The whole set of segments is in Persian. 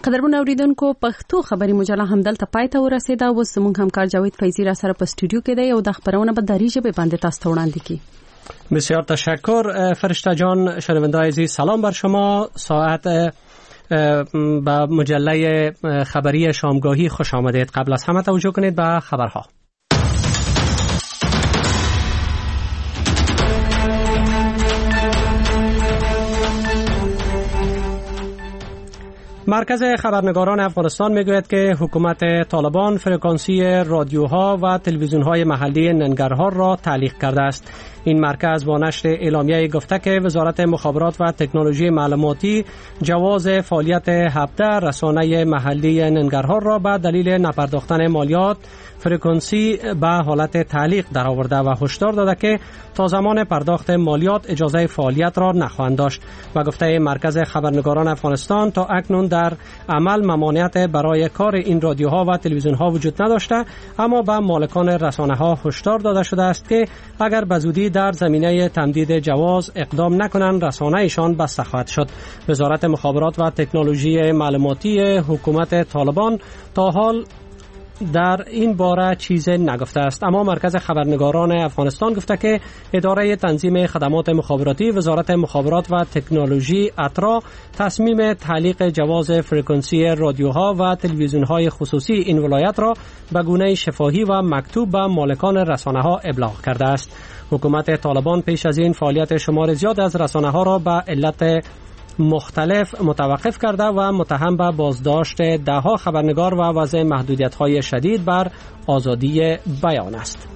قدرمن اوریدونکو پښتو خبري مجله هم دلته پای ته ورسیده او زموږ همکار جاوید فیضی را سره په استودیو کې دی او د خبرونه به دری ژبه باندې تاسو ته وړاندې کی. بسیار تشکر فرشته جان. شنونده عزیز سلام بر شما. ساعت به مجله خبری شامگاهی خوش آمدید. قبل از همه توجه کنید به خبرها. مرکز خبرنگاران افغانستان میگوید که حکومت طالبان فرکانسی رادیوها و تلویزیون‌های محلی ننگرهار را تعلیق کرده است. این مرکز با نشر اعلامیه گفته که وزارت مخابرات و تکنولوژی معلوماتی جواز فعالیت 17 رسانه محلی ننگرهار را به دلیل نپرداختن مالیات فرکانسی به حالت تعلیق درآورده و هشدار داده که تا زمان پرداخت مالیات اجازه فعالیت را نخواهند داشت. و گفته مرکز خبرنگاران افغانستان تا اکنون در عمل ممانعت برای کار این رادیوها و تلویزیون‌ها وجود نداشته، اما به مالکان رسانه‌ها هشدار داده شده است که اگر به زودی در زمینه تمدید جواز اقدام نکنند رسانه‌شان بسته خواهد شد. وزارت مخابرات و تکنولوژی معلوماتی حکومت طالبان تا حال در این باره چیز نگفته است، اما مرکز خبرنگاران افغانستان گفته که اداره تنظیم خدمات مخابراتی وزارت مخابرات و تکنولوژی اترا تصمیم تعلیق جواز فرکانسی رادیوها و تلویزیون‌های خصوصی این ولایت را به گونه شفاهی و مکتوب به مالکان رسانه‌ها ابلاغ کرده است. حکومت طالبان پیش از این فعالیت شمار زیاد از رسانه‌ها را به علت مختلف متوقف کرده و متهم به بازداشت دهها خبرنگار و وضع محدودیت‌های شدید بر آزادی بیان است.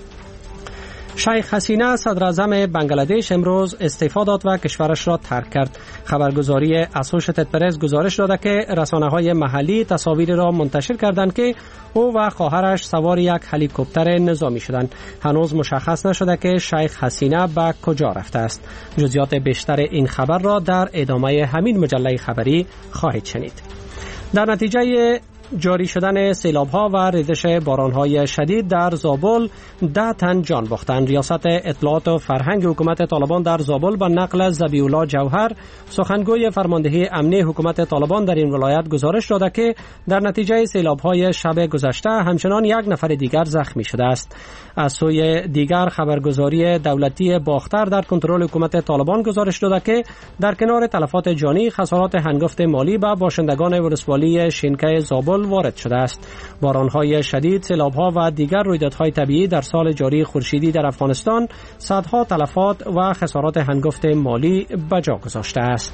شیخ حسینه صدر اعظم بنگلادش امروز استعفا داد و کشورش را ترک کرد. خبرگزاری اسوشیتد پرس گزارش داده که رسانه‌های محلی تصاویری را منتشر کردند که او و خواهرش سوار یک هلیکوپتر نظامی شدند. هنوز مشخص نشده که شیخ حسینه به کجا رفته است. جزئیات بیشتر این خبر را در ادامه همین مجله خبری خواهید شنید. در نتیجه جاری شدن سیلاب‌ها و ریزش باران‌های شدید در زابل 10 تن جان باختند. ریاست اطلاعات و فرهنگ حکومت طالبان در زابل با نقل از ذبیح‌الله جوهر سخنگوی فرماندهی امنی حکومت طالبان در این ولایت گزارش داده که در نتیجه سیلاب‌های شب گذشته همچنان 1 نفر دیگر زخمی شده است. از سوی دیگر خبرگزاری دولتی باختر در کنترل حکومت طالبان گزارش داده که در کنار تلفات جانی خسارات هنگفت مالی به باشندگان ولسوالی شینکه زابل وارد شده است. باران‌های شدید، سیلاب‌ها و دیگر رویدادهای طبیعی در سال جاری خورشیدی در افغانستان صدها تلفات و خسارات هنگفت مالی به جا گذاشته است.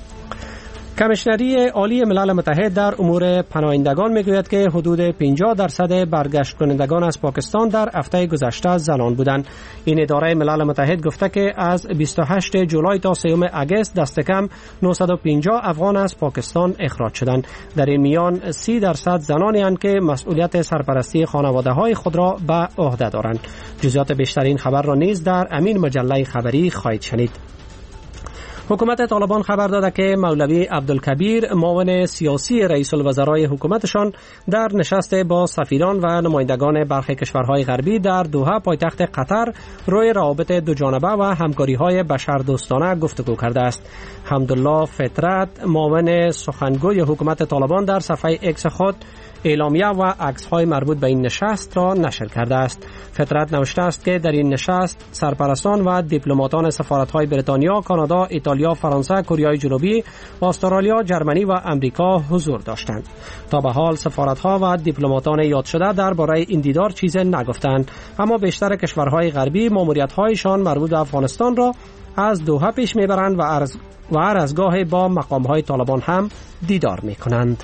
کمیشنری عالی ملل متحد در امور پناهندگان میگوید که حدود 50% برگشت کنندگان از پاکستان در هفته گذشته زنان بودند. این اداره ملل متحد گفته که از 28 جولای تا 3 اگست دست کم 950 افغان از پاکستان اخراج شدند. در این میان 30% زنانی هستند که مسئولیت سرپرستی خانواده‌های خود را به عهده دارند. جزئیات بیشتر این خبر را نیز در امین مجله خبری خواهید شنید. حکومت طالبان خبر داده که مولوی عبدالکبیر معاون سیاسی رئیس الوزرای حکومتشان در نشست با سفیران و نمایندگان برخی کشورهای غربی در دوحه پایتخت قطر روی روابط دوجانبه و همکاری‌های بشردوستانه گفتگو کرده است. حمدالله فطرت معاون سخنگوی حکومت طالبان در صفحه اکس خود اعلامیه و عکس‌های مربوط به این نشست را نشر کرده است. فطرت نوشته است که در این نشست سرپرستان و دیپلماتان سفارت‌های بریتانیا، کانادا، ایتالیا، فرانسه، کره جنوبی، استرالیا، جرمنی و امریکا حضور داشتند. تا به حال سفارت‌ها و دیپلماتان یاد شده درباره این دیدار چیزی نگفتند، اما بیشتر کشورهای غربی ماموریت‌هایشان مربوط به افغانستان را از دوحه پیش میبرند و هر از گاهی با مقام‌های طالبان هم دیدار میکنند.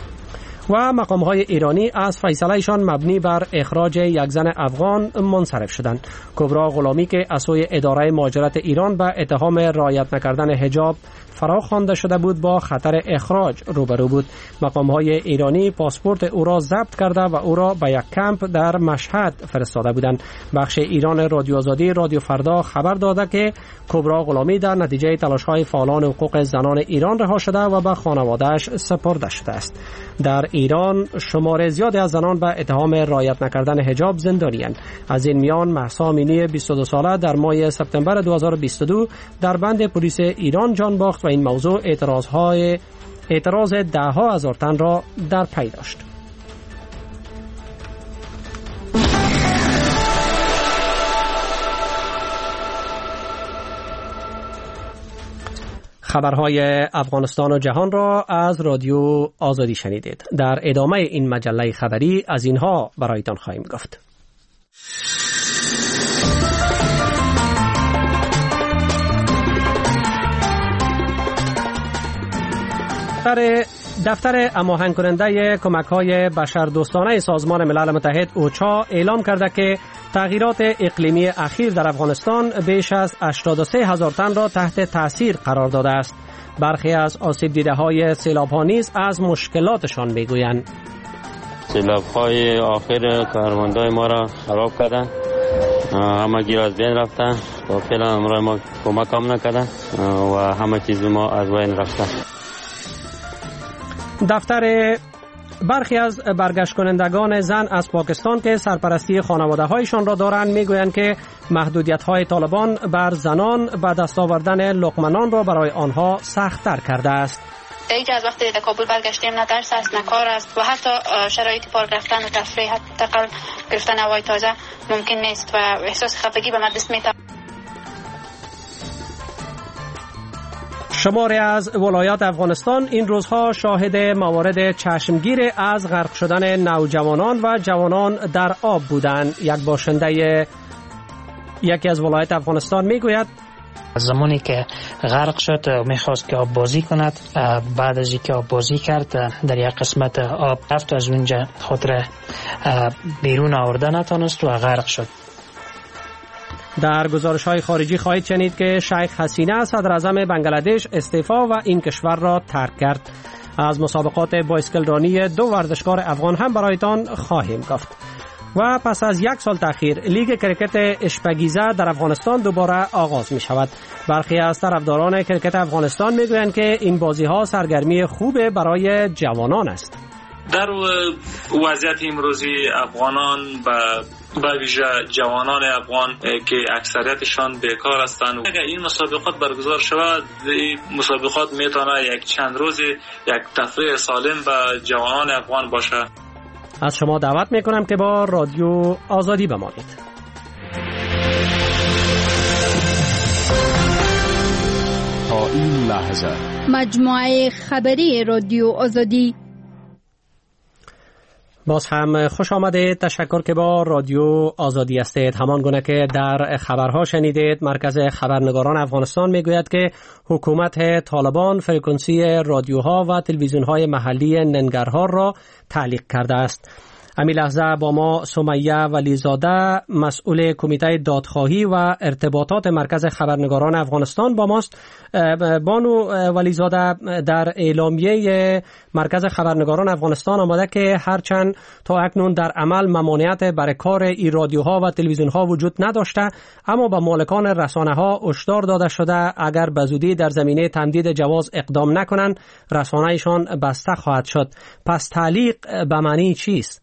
و مقام‌های ایرانی از فیصله‌شان مبنی بر اخراج یک زن افغان منصرف شدند. کبرا غلامی که از سوی اداره مهاجرت ایران به اتهام رعایت نکردن حجاب فرا خوانده شده بود با خطر اخراج روبرو بود. مقام‌های ایرانی پاسپورت او را ضبط کرده و او را به یک کمپ در مشهد فرستاده بودند. بخش ایران رادیو آزادی رادیو فردا خبر داده که کبرا غلامی در نتیجه تلاش‌های فعالان حقوق زنان ایران رها شده و به خانواده‌اش سپرده شده است. در ایران شمار زیادی از زنان به اتهام رعایت نکردن حجاب زندانی‌اند. از این میان مهسا امینی 22 ساله در ماه سپتامبر 2022 در بند پلیس ایران جان باخت و این موضوع اعتراض ده‌ها هزار تن را در پی داشت. خبرهای افغانستان و جهان را از رادیو آزادی شنیدید. در ادامه این مجله خبری از اینها برایتان خواهیم گفت. دفتر هماهنگ کننده کمک‌های بشردوستانه سازمان ملل متحد اوچا اعلام کرده که تغییرات اقلیمی اخیر در افغانستان بیش از 83,000 تن را تحت تاثیر قرار داده است. برخی از آسیب دیده‌های سیلاب‌ها نیز از مشکلاتشان می‌گویند. سیلاب‌های آخر کارمندای ما را خراب کردن، همه گیر از بین رفتن و فعلا امروز ما کمک هم نکردن و همه چیز ما از بین رفته. برخی از برگشت کنندگان زن از پاکستان که سرپرستی خانواده هایشان را دارند میگویند که محدودیت های طالبان بر زنان به دست آوردن لقمه را برای آنها سخت‌تر کرده است. دیگه از وقتی در کابل برگشتیم نه درس است نه کار است و حتی شرایط پارک رفتن و تفریح حتی گرفتن هوای تازه ممکن نیست و احساس خفگی به من دست می‌دهد. شماری از ولایات افغانستان این روزها شاهد موارد چشمگیر از غرق شدن نوجوانان و جوانان در آب بودند. یک باشنده یکی از ولایات افغانستان میگوید زمانی که غرق شد میخواست که آب بازی کند، بعد از اینکه آب بازی کرد در یک قسمت آب رفت، از اونجا خود را بیرون آورده نتونست و غرق شد. در گزارش‌های خارجی خواهید شنید که شیخ حسینه صدر اعظم بنگلادش استعفا و این کشور را ترک کرد. از مسابقات بایسکلرانی 2 ورزشکار افغان هم برایتان خواهیم گفت. و پس از 1 سال تأخیر لیگ کرکت اشپگیزه در افغانستان دوباره آغاز می شود. برخی از طرفداران کرکت افغانستان می گویند که این بازی ها سرگرمی خوبه برای جوانان است. در وضعیت امروزی افغانان به ویژه جوانان افغان که اکثریتشان بیکار هستند، اگر این مسابقات برگزار شود، این مسابقات میتونه یک چند روزی یک تفریح سالم به جوانان افغان باشه. از شما دعوت میکنم که با رادیو آزادی بمانید. تا این لحظه مجموعه خبری رادیو آزادی. باز هم خوش آمدید. تشکر که با رادیو آزادی هستید. همان گونه که در خبرها شنیدید، مرکز خبرنگاران افغانستان میگوید که حکومت طالبان فرکانسی رادیوها و تلویزیونهای محلی ننگرهار را تعلیق کرده است. همین لحظه با ما سمیه ولیزاده، مسئول کمیته دادخواهی و ارتباطات مرکز خبرنگاران افغانستان با ماست. بانو ولیزاده، در اعلامیه مرکز خبرنگاران افغانستان آمده که هرچند تا اکنون در عمل ممانعت برای کار این رادیوها و تلویزیونها وجود نداشته، اما به مالکان رسانه‌ها هشدار داده شده اگر به زودی در زمینه تمدید جواز اقدام نکنند، رسانه‌شان بسته خواهد شد. پس تعلیق به معنی چیست؟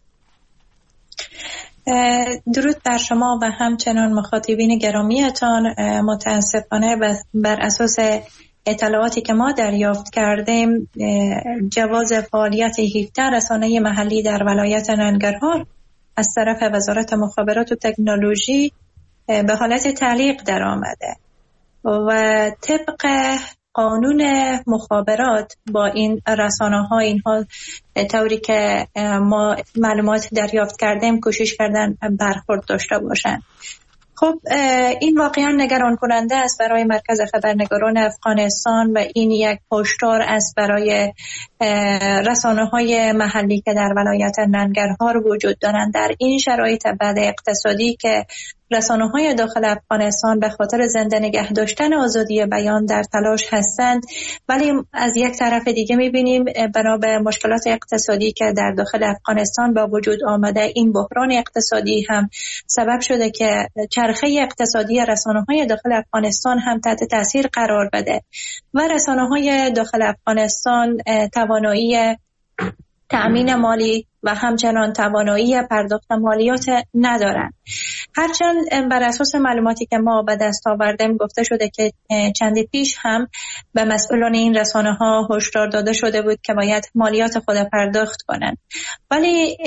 درود بر شما و همچنان مخاطبین گرامیتان. متاسفانه بر اساس اطلاعاتی که ما دریافت کردیم، جواز فعالیت 17 رسانه محلی در ولایت ننگرهار از طرف وزارت مخابرات و تکنولوژی به حالت تعلیق در آمده و طبق قانون مخابرات با این رسانه‌ها، اینها طوری که ما معلومات دریافت کردیم کوشش کردن برخورد داشته باشند. خب این واقعا نگران کننده است برای مرکز خبرنگاران افغانستان و این یک هشدار است برای رسانه‌های محلی که در ولایت ننگرهار وجود دارند. در این شرایط بد اقتصادی که رسانه‌های داخل افغانستان به خاطر زنده نگه داشتن آزادی بیان در تلاش هستند، ولی از یک طرف دیگه می‌بینیم بنا به مشکلات اقتصادی که در داخل افغانستان با وجود آمده، این بحران اقتصادی هم سبب شده که چرخه اقتصادی رسانه‌های داخل افغانستان هم تحت تاثیر قرار بده و رسانه‌های داخل افغانستان توانایی تأمین مالی و همچنان توانایی پرداخت مالیات ندارند. هرچند بر اساس معلوماتی که ما به دست آوردیم گفته شده که چندی پیش هم به مسئولان این رسانه‌ها هشدار داده شده بود که باید مالیات خود پرداخت کنند، ولی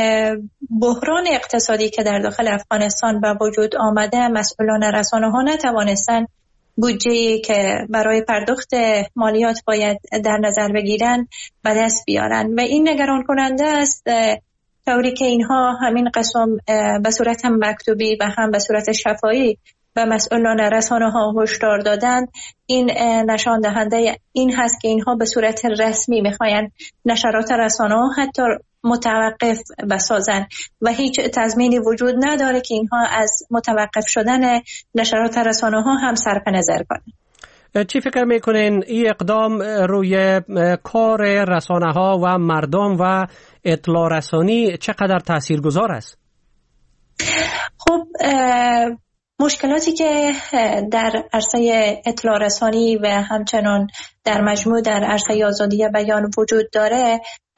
بحران اقتصادی که در داخل افغانستان به وجود آمده مسئولان رسانه‌ها نتوانستند بودجه‌ای که برای پرداخت مالیات باید در نظر بگیرن به دست بیارن و این نگران کننده است، طوری که اینها همین قسم به صورت هم مکتوبی و هم به صورت شفاهی به مسئولان رسانه‌ها هشدار دادن. این نشان دهنده این هست که اینها به صورت رسمی میخواین نشرات رسانه‌ها حتی متوقف بسازن و هیچ تضمینی وجود نداره که اینها از متوقف شدن نشرات رسانه‌ها هم صرف نظر کنند. چی فکر میکنین این اقدام روی کار رسانه‌ها و مردم و اطلاع رسانی چقدر تاثیرگذار است؟ خب مشکلاتی که در عرصه اطلاع رسانی و همچنان در مجموع در عرصه آزادی بیان وجود داره،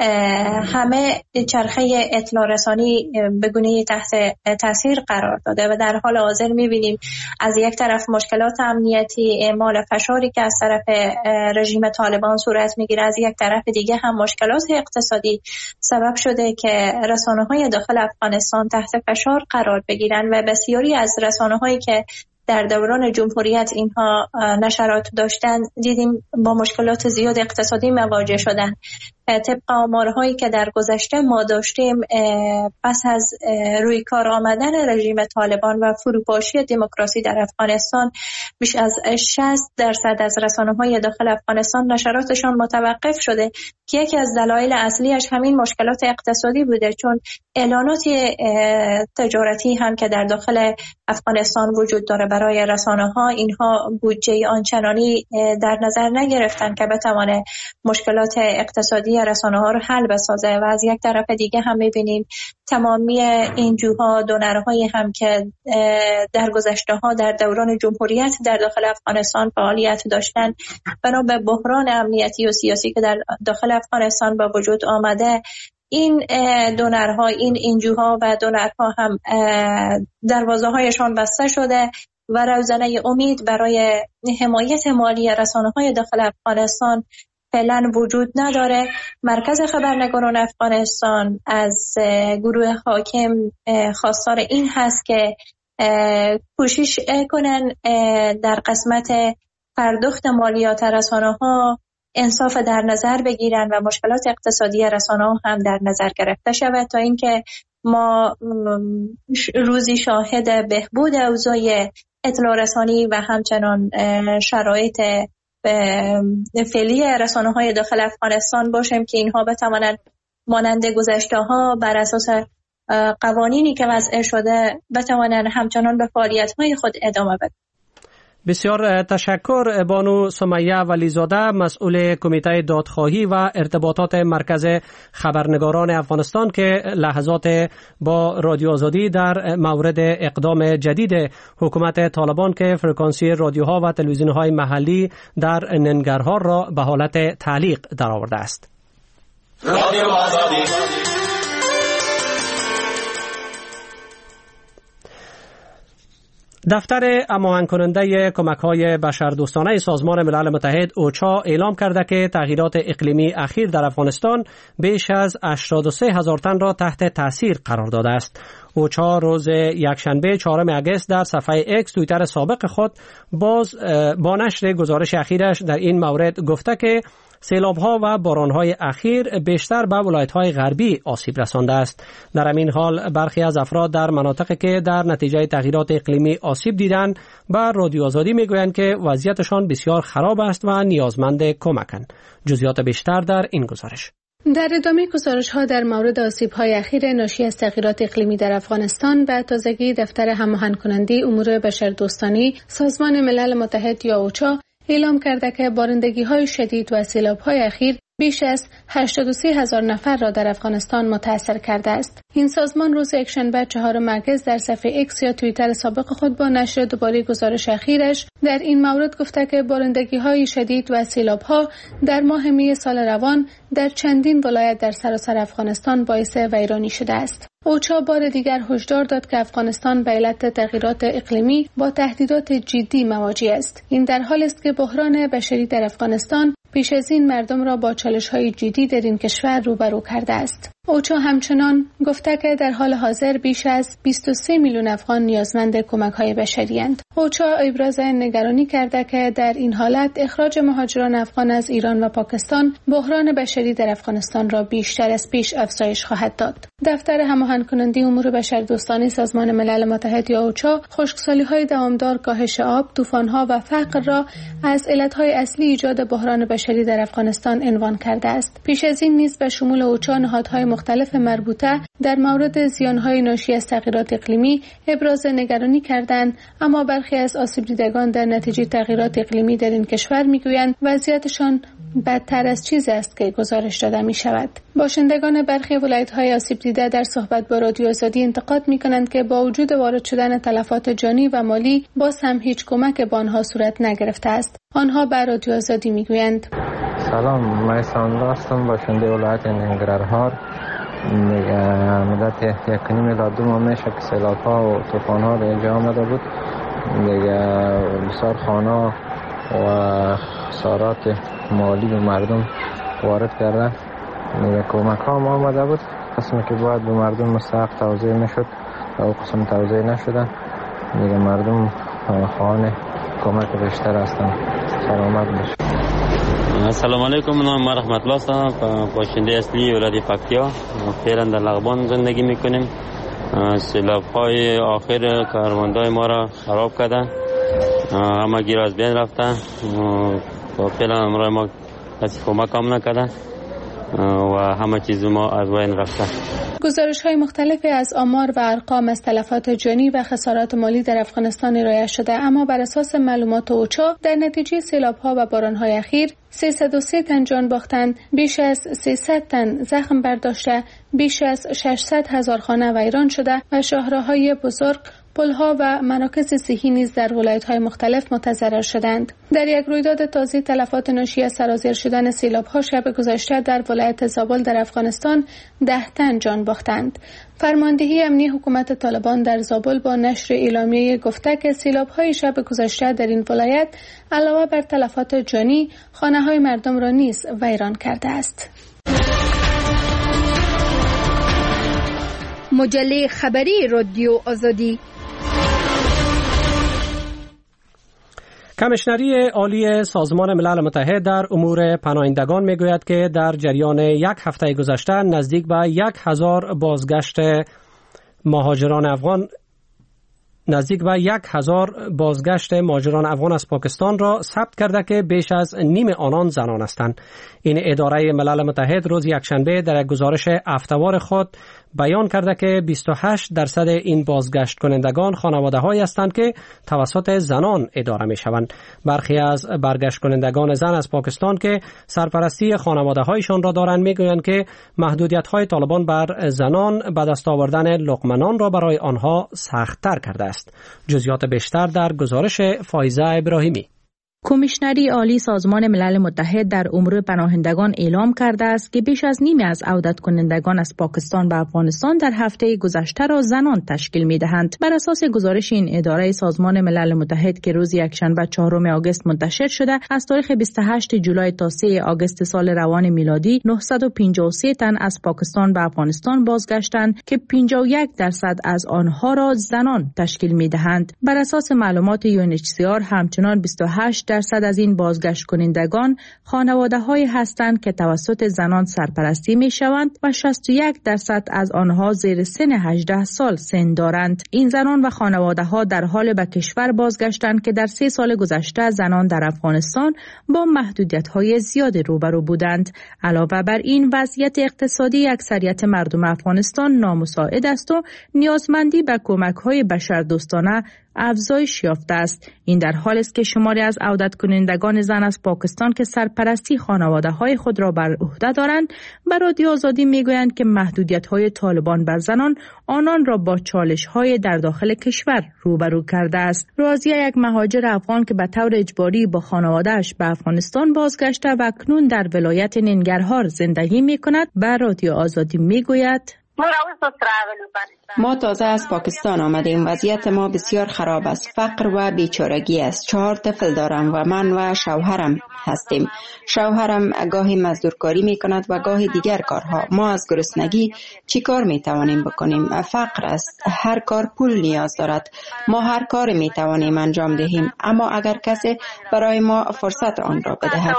همه چرخه اطلاع رسانی به گونه‌ای تحت تاثیر قرار داده و در حال حاضر می‌بینیم از یک طرف مشکلات امنیتی، اعمال فشاری که از طرف رژیم طالبان صورت می‌گیره، از یک طرف دیگه هم مشکلات اقتصادی سبب شده که رسانه‌های داخل افغانستان تحت فشار قرار بگیرن و بسیاری از رسانه‌هایی که در دوران جمهوریت اینها نشرات داشتن دیدیم با مشکلات زیاد اقتصادی مواجه شدن. طبق آمارهایی که در گذشته ما داشتیم، پس از روی کار آمدن رژیم طالبان و فروپاشی دموکراسی در افغانستان، بیش از 60% از رسانه‌های داخل افغانستان نشراتشان متوقف شده که یکی از دلایل اصلیش همین مشکلات اقتصادی بوده، چون اعلانات تجارتی هم که در داخل افغانستان وجود داره برای رسانه‌ها، اینها بودجه آنچنانی در نظر نگرفتن که بتوانه مشکلات اقتصادی رسانه‌ها رو حل بسازه و از یک طرف دیگه هم می‌بینیم تمامی این جوها دونرهایی هم که در گذشته‌ها در دوران جمهوریت در داخل افغانستان فعالیت داشتن، بنا به بحران امنیتی و سیاسی که در داخل افغانستان با وجود آمده، این دونرها، این انجوها و دونرها هم دروازه‌هایشان بسته شده و روزنه امید برای حمایت مالی رسانه‌های داخل افغانستان فعلا وجود نداره. مرکز خبرنگاران افغانستان از گروه حاکم خواستار این هست که کوشش کنن در قسمت پرداخت مالیات رسانه‌ها انصاف در نظر بگیرن و مشکلات اقتصادی رسانه‌ها هم در نظر گرفته شود تا اینکه ما روزی شاهد بهبود اوضاع اطلاع رسانی و همچنان شرایط فعلی رسانه‌های داخل افغانستان باشیم که اینها بتوانند مانند گذشته‌ها بر اساس قوانینی که وضع شده بتوانند همچنان به فعالیت‌های خود ادامه بدن. بسیار تشکر بانو سمیه ولیزاده، مسئول کمیته دادخواهی و ارتباطات مرکز خبرنگاران افغانستان، که لحظات با رادیو آزادی در مورد اقدام جدید حکومت طالبان که فرکانسی رادیوها و تلویزیون‌های محلی در ننگرهار را به حالت تعلیق درآورده است. رادیو آزادی. دفتر هماهنگ کننده کمک‌های بشردوستانه سازمان ملل متحد اوچا اعلام کرده که تغییرات اقلیمی اخیر در افغانستان بیش از 83,000 تن را تحت تاثیر قرار داده است. اوچا روز یکشنبه 4 اگست در صفحه اکس توییتر سابق خود با نشر گزارش اخیرش در این مورد گفته که سیلاب‌ها و باران‌های اخیر بیشتر به ولایت‌های غربی آسیب رسانده است. در همین حال برخی از افراد در مناطقی که در نتیجه تغییرات اقلیمی آسیب دیدند به رادیو آزادی میگویند که وضعیتشان بسیار خراب است و نیازمند کمکند. جزئیات بیشتر در این گزارش. در ادامه گزارش‌ها در مورد آسیب‌های اخیر ناشی از تغییرات اقلیمی در افغانستان، به تازگی دفتر هماهنگ کننده امور بشردوستانه سازمان ملل متحد یا اوچا اعلام کرده که بارندگی‌های شدید و سیلاب‌های اخیر بیش از 83,000 نفر را در افغانستان متاثر کرده است. این سازمان روز یکشنبه 4 مارس در صفحه ایکس یا توییتر سابق خود با نشر دوباره گزارش اخیرش در این مورد گفته که بارندگی‌های شدید و سیلاب‌ها در ماه می سال روان در چندین ولایت در سراسر افغانستان باعث ویرانی شده است. اوچا بار دیگر هشدار داد که افغانستان به علت تغییرات اقلیمی با تهدیدات جدی مواجه است. این در حالی است که بحران بشری در افغانستان پیش از این مردم را با چالش‌های جدی در این کشور روبرو کرده است. اوچا همچنان گفته که در حال حاضر بیش از 23 میلیون افغان نیازمند کمک‌های بشری اند. اوچا ابراز نگرانی کرده که در این حالت اخراج مهاجران افغان از ایران و پاکستان بحران بشری در افغانستان را بیشتر از پیش افزایش خواهد داد. دفتر هماهنگ کننده امور بشردوستانه سازمان ملل متحد یا اوچا خشکسالی‌های دوامدار، کاهش آب، طوفان‌ها و فقر را از علت‌های اصلی ایجاد بحران بشری در افغانستان عنوان کرده است. پیش از این نیز به شمول اوچا نهادهای مختلف مربوطه در مورد زیان‌های ناشی از تغییرات اقلیمی ابراز نگرانی کردند، اما برخی از آسیب دیدگان در نتیجه تغییرات اقلیمی در این کشور میگویند وضعیتشان بدتر از چیزی است که گزارش داده می شود. باشندگان برخی ولایت‌های آسیب دیده در صحبت با رادیو آزادی انتقاد می‌کنند که با وجود وارد شدن تلفات جانی و مالی باز هم هیچ کمک به آنها صورت نگرفته است. آنها به رادیو آزادی میگویند: سلام، من ساندرا هستم، باشنده ولایت ننگرهار. مدت 1.5 الی 2 ماه میشه که سیلاب‌ها و طوفان‌ها به اینجا آمده بود. دیگه بسیار خانه و خسارات مالی به مردم وارد کرده. دیگه کمک‌ها هم آمده بود، قسمی که باید به مردم مستحق توزیع میشد و قسم توزیع نشده. دیگه مردم خواهان کمک بیشتر هستند. سلامت باشید. السلام علیکم، نام رحمت الله هستم، باشنده اصلی ولایت پکتیا. فعلا در لغبان زندگی میکنیم. سیلاب‌های آخر کاروندای ما را خراب کردن، همه گیر از بین رفتن و فعلا امروز ما کسی کمک هم نکردن و همه چیز ما از بین رفته. گزارش‌های مختلفی از آمار و ارقام از تلفات جانی و خسارات مالی در افغانستان ارائه شده، اما بر اساس معلومات اوچا در نتیجه سیلاب‌ها و باران‌های اخیر 303 تن جان باختند، بیش از 300 تن زخم برداشته، بیش از 600,000 خانه ویران شده و شاهراهای بزرگ، پل‌ها و مراکز صحی نیز در ولایت‌های مختلف متضرر شدند. در یک رویداد تازه تلفات ناشی از سرازیر شدن سیلاب‌ها شب گذشته در ولایت زابل در افغانستان 10 تن جان باختند. فرماندهی امنی حکومت طالبان در زابل با نشر اعلامیه گفته که سیلاب‌های شب گذشته در این ولایت علاوه بر تلفات جانی، خانه‌های مردم را نیز ویران کرده است. مجله خبری رادیو آزادی. کمیشنری عالی سازمان ملل متحد در امور پناهندگان میگوید که در جریان یک هفته گذشته نزدیک به 1,000 بازگشت مهاجران افغان از پاکستان را ثبت کرده که بیش از نیم آنان زنان هستند. این اداره ملل متحد روز یکشنبه در یک گزارش هفته‌وار خود بیان کرده که 28% این بازگشت کنندگان خانواده‌هایی هستند که توسط زنان اداره می‌شوند. برخی از برگشت کنندگان زن از پاکستان که سرپرستی خانواده‌هایشان را دارند می‌گویند که محدودیت‌های طالبان بر زنان به دست آوردن لقمه نان را برای آنها سخت‌تر کرده است. جزئیات بیشتر در گزارش فایزه ابراهیمی. کمیشنری عالی سازمان ملل متحد در امور پناهندگان اعلام کرده است که بیش از نیمی از عودت کنندگان از پاکستان به افغانستان در هفته گذشته را زنان تشکیل می‌دهند. بر اساس گزارش این اداره سازمان ملل متحد که روز یکشنبه 4 آگوست منتشر شده، از تاریخ 28 جولای تا 3 آگوست سال روان میلادی 953 تن از پاکستان به افغانستان بازگشتند که 51% از آنها را زنان تشکیل می‌دهند. بر اساس معلومات UNHCR همچنان 28% از این بازگشت کنندگان خانواده‌هایی هستند که توسط زنان سرپرستی می‌شوند و 61% از آنها زیر سن 18 سال سن دارند. این زنان و خانواده‌ها در حال به کشور بازگشتند که در 3 سال گذشته زنان در افغانستان با محدودیت‌های زیاد روبرو بودند. علاوه بر این، وضعیت اقتصادی اکثریت مردم افغانستان نامساعد است و نیازمندی به کمک‌های بشردوستانه افزایش یافته است. این در حالی است که شماری از عودت کنندگان زن از پاکستان که سرپرستی خانواده‌های خود را بر عهده دارند به رادیو آزادی میگویند که محدودیت‌های طالبان بر زنان آنان را با چالش‌های در داخل کشور روبرو کرده است. راضیه، یک مهاجر افغان که به طور اجباری با خانواده‌اش به افغانستان بازگشته و اکنون در ولایت ننگرهار زندگی می‌کند، به رادیو آزادی میگوید: ما تازه از پاکستان آمدیم. وضعیت ما بسیار خراب است. فقر و بیچارگی است. 4 طفل دارم و من و شوهرم هستیم. شوهرم گاهی مزدورکاری می کند و گاهی دیگر کارها. ما از گرسنگی چی کار می توانیم بکنیم؟ فقر است. هر کار پول نیاز دارد. ما هر کار می توانیم انجام دهیم، اما اگر کسی برای ما فرصت آن را بدهد.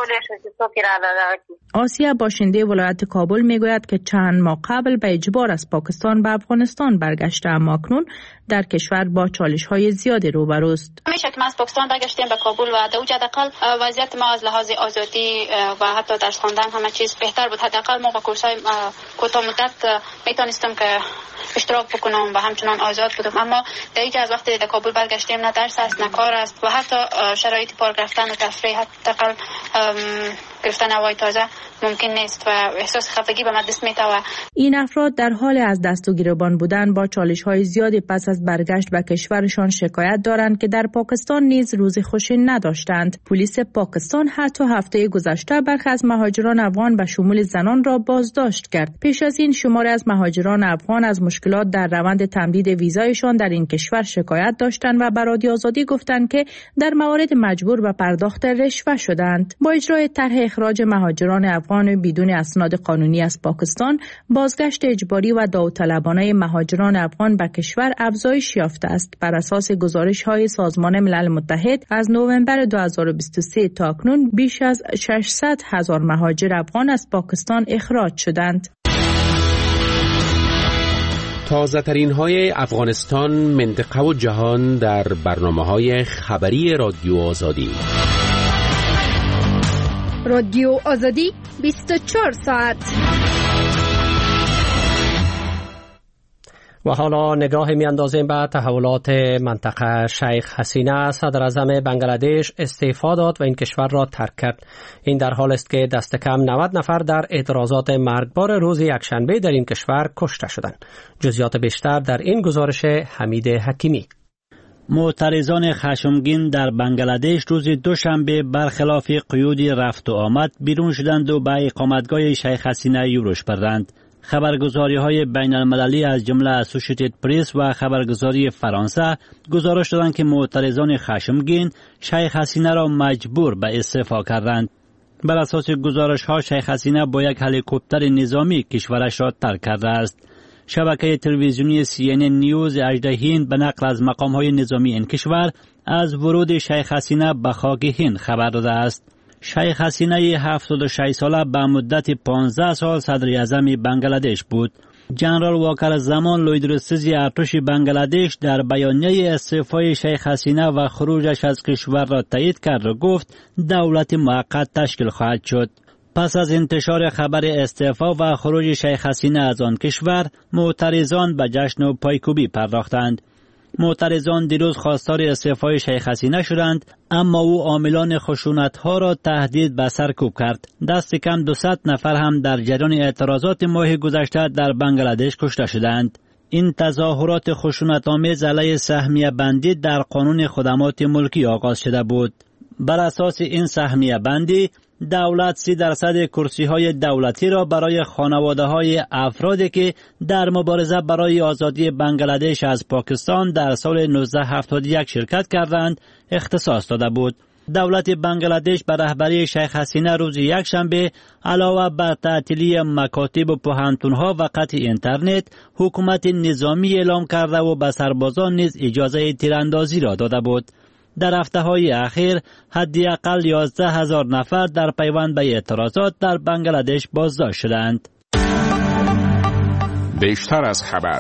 آسیا، باشنده ولایت کابل، می گوید که چند ماه قبل به اجبار از پاکستان به افغانستان برگشته، اما اکنون در کشور با چالش‌های زیادی روبروست. همیشه که ما از پاکستان برگشتیم به کابل و در اونجا حداقل وضعیت ما از لحاظ آزادی و حتی درس خواندن همه چیز بهتر بود. حداقل ما با کورس‌های کوتاه مدت میتونستم که اشتراک بکنم و همچنان آزاد بودم، اما در اینجا از وقتی در کابل برگشتیم نه درس است نه کار است و حتی شرایط پارک رفتن و تفریح حداقل گرفتن هوای تازه ممکن نیست و احساس خفگی به من دست می‌دهد. این افراد در حال از دست و گریبان بودن با چالش‌های زیادی پس از برگشت به کشورشان شکایت دارند که در پاکستان نیز روز خوشی نداشتند. پلیس پاکستان حتی هفته گذشته برخی از مهاجران افغان به شمول زنان را بازداشت کرد. پیش از این شماری از مهاجران افغان از مشکلات در روند تمدید ویزایشان در این کشور شکایت داشتند و به رادیو آزادی گفتند که در موارد مجبور به پرداخت رشوه شدند. با اجرای طرح اخراج مهاجران افغان بدون اسناد قانونی از پاکستان، بازگشت اجباری و داوطلبانه مهاجران افغان به کشور افزایش یافته است. بر اساس گزارش‌های سازمان ملل متحد از نوامبر 2023 تا اکنون بیش از 600,000 مهاجر افغان از پاکستان اخراج شدند. تازه ترین های افغانستان، منطقه و جهان در برنامه‌های خبری رادیو آزادی. رادیو آزادی 24 ساعت. و حالا نگاه میاندازیم به تحولات منطقه. شیخ حسینه صدر اعظم بنگلادش استعفا داد و این کشور را ترک کرد. این در حال است که دست کم 90 نفر در اعتراضات مرگبار روز یکشنبه در این کشور کشته شدند. جزئیات بیشتر در این گزارش حمید حکیمی. معترضان خشمگین در بنگلادش روز دوشنبه برخلاف قیود رفت و آمد بیرون شدند و به اقامتگاه شیخ حسینه یورش بردند. خبرگزاری‌های بین‌المللی از جمله اسوسییتد پرس و خبرگزاری فرانسه گزارش دادند که معترضان خشمگین شیخ حسینه را مجبور به استعفا کردند. بر اساس گزارش‌ها شیخ حسینه با یک هلیکوپتر نظامی کشورش را ترک کرده است. شبکه تلویزیونی CNN نیوز 18 هند به نقل از مقام‌های نظامی این کشور از ورود شیخ حسینه به خاک هند خبر داده است. شیخ حسینه 76 ساله به مدت 15 سال صدر اعظم بنگلادش بود. جنرال واکر زمان لویدرسیزی ارتش بنگلادش در بیانیه استعفای شیخ حسینه و خروجش از کشور را تایید کرد و گفت دولت موقت تشکیل خواهد شد. پس از انتشار خبر استعفا و خروج شیخ حسینه از آن کشور، معترضان به جشن و پایکوبی پرداختند. معترضان دیروز خواستار استعفای شیخ حسینه شدند، اما او عاملان خشونت‌ها را تهدید به سرکوب کرد. دست کم 200 نفر هم در جریان اعتراضات ماه گذشته در بنگلادش کشته شدند. این تظاهرات خشونت‌آمیز علیه سهمیه بندی در قانون خدمات ملکی آغاز شده بود. بر اساس این سهمیه بندی، دولت 30% کرسی‌های دولتی را برای خانواده‌های افرادی که در مبارزه برای آزادی بنگلادش از پاکستان در سال 1971 شرکت کردند اختصاص داده بود. دولت بنگلادش به رهبری شیخ حسینه روز یکشنبه علاوه بر تعطیلی مکاتب و پوهنتون‌ها و قطع اینترنت، حکومت نظامی اعلام کرده و به سربازان نیز اجازه تیراندازی را داده بود. در هفته‌های اخیر حداقل 11,000 نفر در پیوند به اعتراضات در بنگلادش بازداشت شدند. بیشتر از خبر.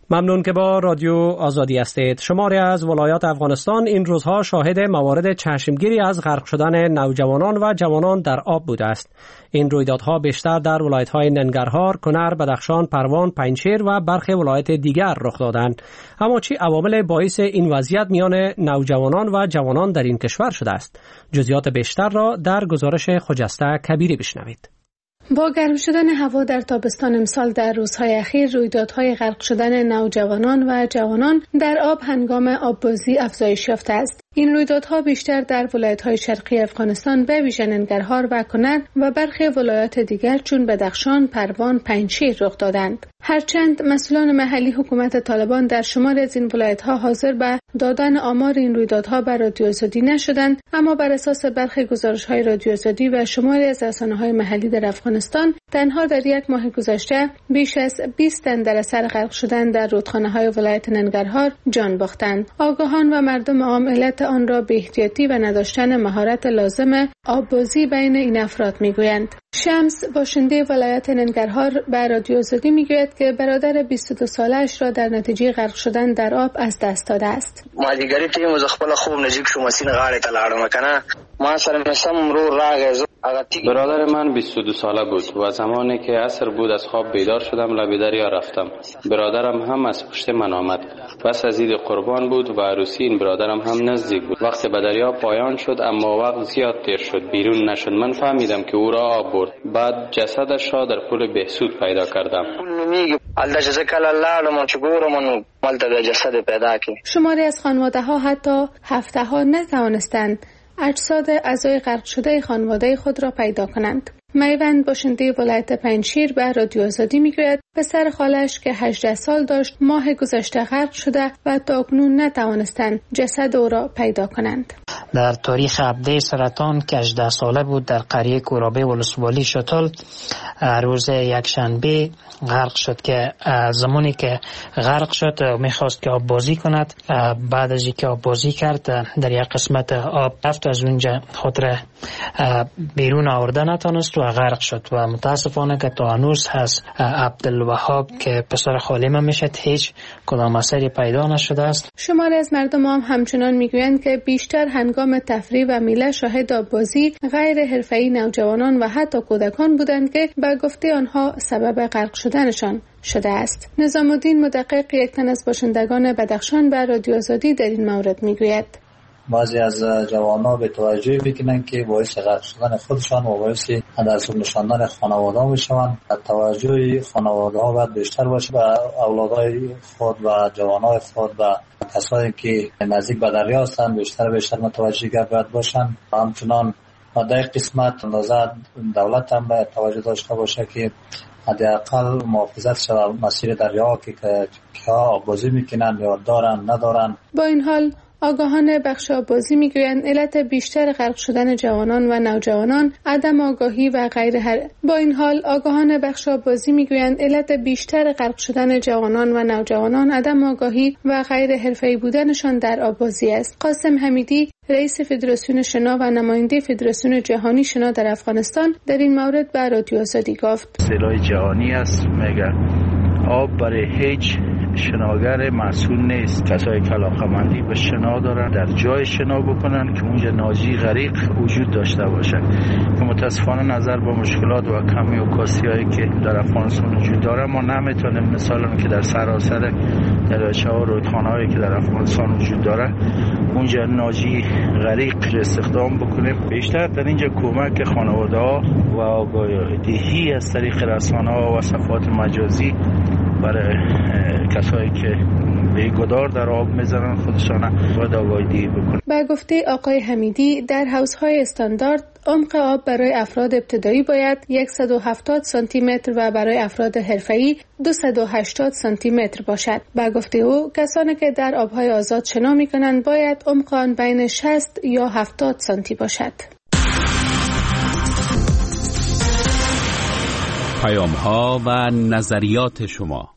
ممنون که با رادیو آزادی هستید. شماری از ولایات افغانستان این روزها شاهد موارد چشمگیری از غرق شدن نوجوانان و جوانان در آب بوده است. این رویدادها بیشتر در ولایت‌های ننگرهار، کنر، بدخشان، پروان، پنجشیر و برخی ولایت دیگر رخ دادند. اما چه عوامل باعث این وضعیت میان نوجوانان و جوانان در این کشور شده است؟ جزئیات بیشتر را در گزارش خجسته کبیری بشنوید. با گرم شدن هوا در تابستان امسال در روزهای اخیر رویدادهای غرق شدن نوجوانان و جوانان در آب هنگام آببازی افزایش یافته است. این رویدادها بیشتر در ولایت‌های شرقی افغانستان به ویژه ننگرهار و کنر و برخی ولایات دیگر چون بدخشان، پروان، پنجشیر رخ دادند. هرچند مسئولان محلی حکومت طالبان در شماری از این ولایت‌ها حاضر به دادن آمار این رویدادها بر رادیو آزادی نشدند، اما بر اساس برخی گزارش‌های رادیو آزادی و شماری از رسانه‌های محلی در افغانستان تنها در یک ماه گذشته بیش از 20 تن در اثر غرق شدن در رودخانه‌های ولایت ننگرهار جان باختند. آگاهان و مردم عام علت آن را بی‌احتیاطی و نداشتن مهارت لازم آببازی بین این افراد میگویند. شمس باشنده ولایت ننگرهار به رادیو آزادی میگوید که برادر 22 ساله‌اش را در نتیجه غرق شدن در آب از دست داده است. ما دیگری تیم از خپل خوب نزدیک شو مسین غاړه ته لاړم کنه ما سره سم رو راغ. برادر من 22 ساله بود و زمانی که عصر بود از خواب بیدار شدم لب دریا رفتم. برادرم هم از پشت من آمد. پس از عید قربان بود و عروسی این برادرم هم نزدیک بود. وقتی به دریا پایان شد اما وقت زیاد دیر شد بیرون نشد. من فهمیدم که او را آب برد. بعد جسدش را در پل بهسود پیدا کردم. شماری از خانواده‌ها حتی هفته‌ها نتوانستند اجساد اعضای غرق شده خانواده خود را پیدا کنند. میوند باشنده ولایت پنجشیر به رادیو آزادی میگوید پسر خالش که 18 سال داشت ماه گذشته غرق شده و تاکنون نتوانستند جسد او را پیدا کنند. در تاریخ عبده سرطان که 18 ساله بود در قریه کورابه ولسوالی شتل روز یکشنبه غرق شد که زمانی که غرق شد میخواست که آب بازی کند. بعد از اینکه آب بازی کرد در یک قسمت آب رفت از اونجا خود را بیرون آورده نتونست و غرق شد و متاسفانه که تا هنوز هست عبدالوهاب که پسر خالم میشد هیچ کدام اثری پیدا نشده است. شماری از مردم هم همچنان میگویند که بیشتر هنگام تفریح و میله شاهد آببازی غیر حرفه‌ای نوجوانان و حتی کودکان بودند که به گفته آنها سبب غرق شدنشان شده است. نظام الدین مدقق یک تن از باشندگان بدخشان به رادیو آزادی در این مورد میگوید بعضی از جوانان به توجه میکنن که باعث غرق شدن خودشان و باعث عدالت نشاندن خانواده میشوند. توجه خانواده ها باید بیشتر باشه به اولادای خود و جوانای خود و کسایی که نزدیک به دریا هستند بیشتر متوجه باید باشند. همچنان در قسمت اندازه دولت هم باید توجه داشته باشه که حداقل محافظت شده مسیر دریا که آببازی میکنن یا دارن ندارن. با این حال آگاهان بخش آببازی میگویند علت بیشتر غرق شدن جوانان و نوجوانان عدم آگاهی و غیر حرفه‌ای بودنشان در آببازی است. قاسم حمیدی رئیس فدراسیون شنا و نماینده فدراسیون جهانی شنا در افغانستان در این مورد به رادیو آزادی گفت اصطلاح جهانی است میگه آب برای هیچ شناگر مسئول نیست. کسایی که علاقه‌مندی به شنا دارن در جای شنا بکنن که اونجا ناجی غریق وجود داشته باشه که متاسفانه نظر با مشکلات و کمی و کاسی‌هایی که در افغانستان وجود داره ما نمیتونیم مثلا که در سراسر دریاچه‌ها و رودخانه‌هایی که در افغانستان وجود داره اونجا ناجی غریق استخدام بکنیم. بیشتر در اینجا کمک خانواده‌ها و آگاهی از طریق رسانه‌ها و صفحات مجازی برای کسایی که به گدار در آب میزنن خودشان باید آگاهی بکنن. با گفته آقای حمیدی در حوض‌های استاندارد عمق آب برای افراد ابتدایی باید 170 سانتی متر و برای افراد حرفه‌ای 280 سانتی متر باشد. با گفته او کسانی که در آب‌های آزاد شنا می‌کنند باید عمق آن بین 60 یا 70 سانتی باشد. پیام‌ها و نظریات شما.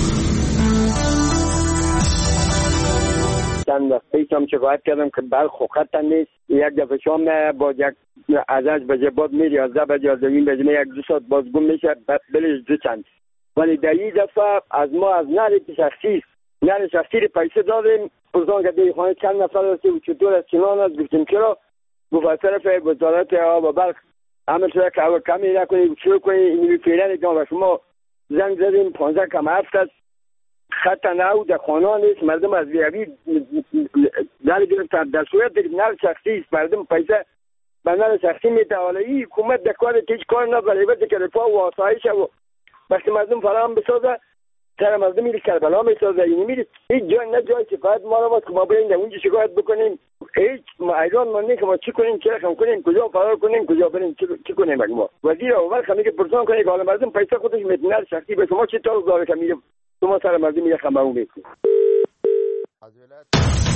چند وقتی هم شکایت کردم که بلخ خوخت نیست. یک دفعه شام با یک ازش بجه باد میری 11 بجه از این بجه یک دو ساعت باز گم میشه بلش دو چند ولی در این دفعه از ما از نر شخصی پیسه دادیم. پرسان که در خانه چند نفر است و چطور از چنان است. گفتیم چرا؟ گفت طرف وزارت آب و برق عمل شده که اول کمی نکنید شروع کنید اینوی فعلا جان و شما زنگ زدیم 15 کم 7 است خط نو در خانه نیست. مردم از بیابی در گرفتن. در صورت که نر شخصی است مردم پیسه به نر شخصی میتواند. این حکومت در کار هیچ کار نداره. البته که رفاه و آسایش و وقتی مردم فراهم بسازه سر مردم میره کربلا میسازه. این میره هیچ جای نه جای شکایت ما رو که ما بریم در اونجا شکایت بکنیم. هیچ ایران ما که ما چی کنیم چه رقم کنیم کجا فرار کنیم کجا بریم چی کنیم. ما وزیر اول خمیگه پرسان کنه که حالا مردم پیسه خودش میتونه شخصی به شما چه طور داره که میره شما سر مردم میره خمرو میکنه.